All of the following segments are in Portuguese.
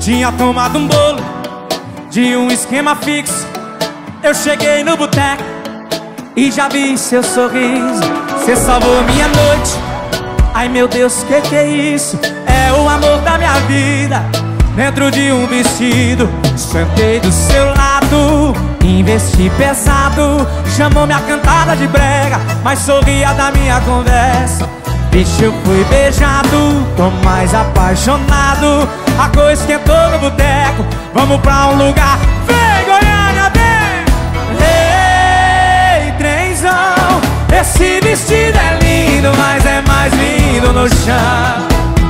Tinha tomado um bolo de um esquema fixo. Eu cheguei no boteco e já vi seu sorriso. Cê salvou minha noite. Ai meu Deus, que é isso? É o amor da minha vida dentro de um vestido. Sentei do seu lado, investi pesado. Chamou minha cantada de brega, mas sorria da minha conversa. Bicho, eu fui beijado, tô mais apaixonado. A coisa esquentou no boteco, vamos pra um lugar. Vem, Goiânia, vem! Ei, trenzão, esse vestido é lindo, mas é mais lindo no chão.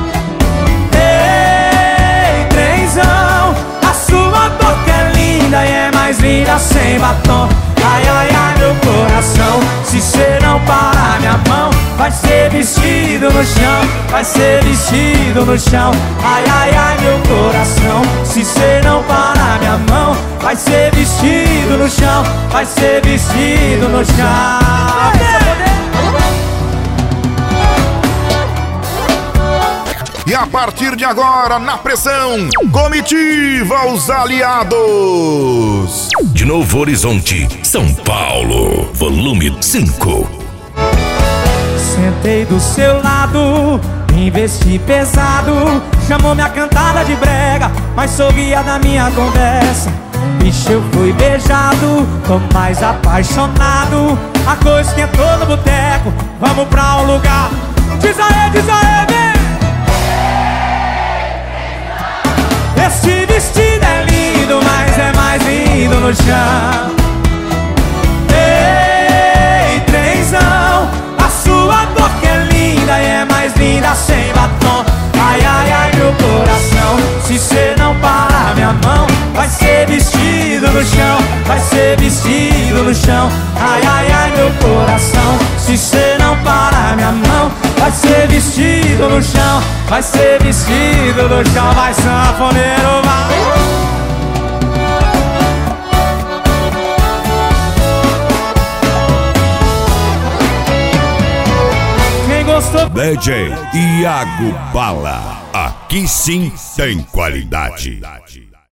Ei, trenzão, a sua boca é linda e é mais linda sem batom. Ai, ai, ai, meu coração, se cê não parar minha mão, vai ser vestido no chão, vai ser vestido no chão. Ai, ai, ai, meu coração, se cê não parar minha mão, vai ser vestido no chão, vai ser vestido no chão. E a partir de agora, na pressão, Comitiva Os Aliados. De Novo Horizonte, São Paulo, volume 5. Sentei do seu lado, investi pesado. Chamou minha cantada de brega, mas sorria da minha conversa. Bicho, eu fui beijado, tô mais apaixonado. A coisa esquentou no boteco, vamos pra um lugar. Diz aí, vem! Esse vestido é lindo, mas é mais lindo no chão. Ei, trenzão, a sua boca é linda e é mais linda sem batom. Ai, ai, ai, meu coração, se cê não parar minha mão, vai ser vestido no chão, vai ser vestido no chão. Ai, ai, ai, meu coração, se cê não parar minha mão, vai ser vestido no chão, vai ser vestido no chão. Vai, sanfoneiro, vai. Quem gostou? DJ Iago Bala. Aqui sim tem qualidade.